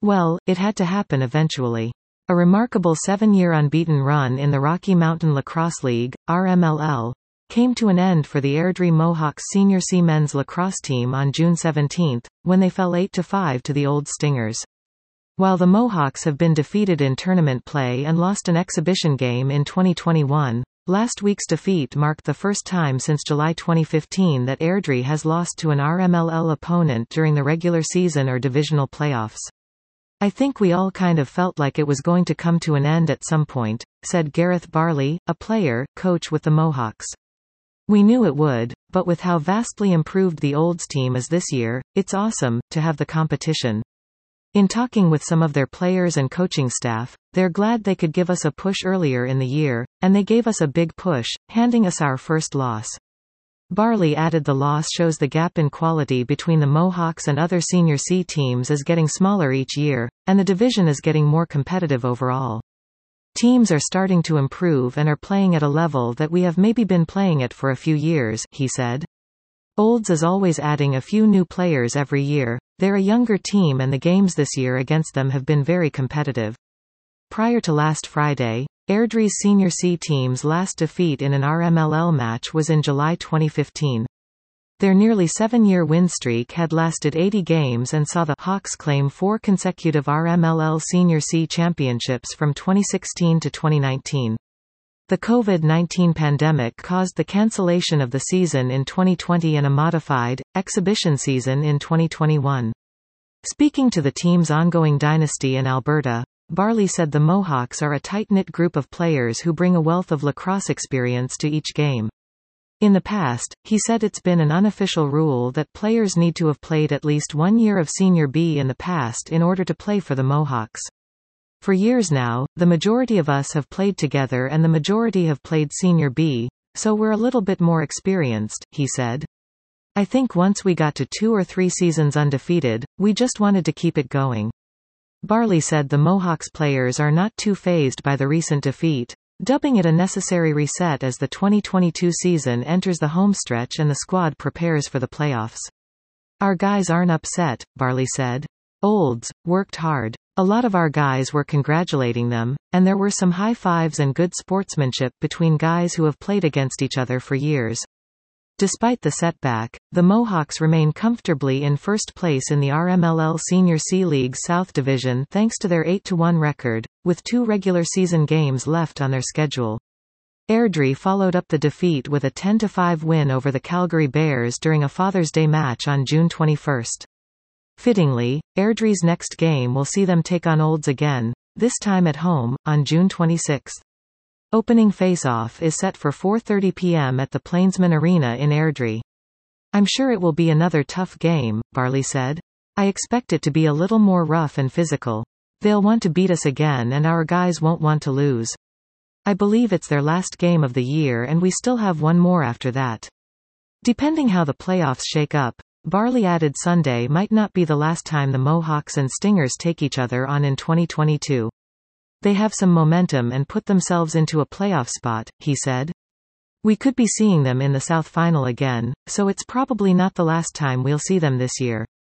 Well, it had to happen eventually. A remarkable 7-year unbeaten run in the Rocky Mountain Lacrosse League, RMLL, came to an end for the Airdrie Mohawks Senior C men's lacrosse team on June 17, when they fell 8-5 to the Old Stingers. While the Mohawks have been defeated in tournament play and lost an exhibition game in 2021, last week's defeat marked the first time since July 2015 that Airdrie has lost to an RMLL opponent during the regular season or divisional playoffs. I think we all kind of felt like it was going to come to an end at some point, said Gareth Barley, a player, coach with the Mohawks. We knew it would, but with how vastly improved the Olds team is this year, it's awesome to have the competition. In talking with some of their players and coaching staff, they're glad they could give us a push earlier in the year, and they gave us a big push, handing us our first loss. Barley added the loss shows the gap in quality between the Mohawks and other Senior C teams is getting smaller each year, and the division is getting more competitive overall. Teams are starting to improve and are playing at a level that we have maybe been playing at for a few years, he said. Olds is always adding a few new players every year. They're a younger team and the games this year against them have been very competitive. Prior to last Friday, Airdrie's Senior C team's last defeat in an RMLL match was in July 2015. Their nearly 7-year win streak had lasted 80 games and saw the Hawks claim 4 consecutive RMLL Senior C championships from 2016 to 2019. The COVID-19 pandemic caused the cancellation of the season in 2020 and a modified, exhibition season in 2021. Speaking to the team's ongoing dynasty in Alberta, Barley said the Mohawks are a tight-knit group of players who bring a wealth of lacrosse experience to each game. In the past, he said it's been an unofficial rule that players need to have played at least 1 year of Senior B in the past in order to play for the Mohawks. For years now, the majority of us have played together and the majority have played Senior B, so we're a little bit more experienced, he said. I think once we got to 2 or 3 seasons undefeated, we just wanted to keep it going. Barley said the Mohawks players are not too fazed by the recent defeat, dubbing it a necessary reset as the 2022 season enters the homestretch and the squad prepares for the playoffs. Our guys aren't upset, Barley said. Olds worked hard. A lot of our guys were congratulating them, and there were some high fives and good sportsmanship between guys who have played against each other for years. Despite the setback, the Mohawks remain comfortably in first place in the RMLL Senior C League's South Division thanks to their 8-1 record, with 2 regular season games left on their schedule. Airdrie followed up the defeat with a 10-5 win over the Calgary Bears during a Father's Day match on June 21. Fittingly, Airdrie's next game will see them take on Olds again, this time at home, on June 26. Opening face-off is set for 4:30 p.m. at the Plainsman Arena in Airdrie. I'm sure it will be another tough game, Barley said. I expect it to be a little more rough and physical. They'll want to beat us again and our guys won't want to lose. I believe it's their last game of the year and we still have one more after that. Depending how the playoffs shake up, Barley added Sunday might not be the last time the Mohawks and Stingers take each other on in 2022. They have some momentum and put themselves into a playoff spot, he said. We could be seeing them in the South Final again, so it's probably not the last time we'll see them this year.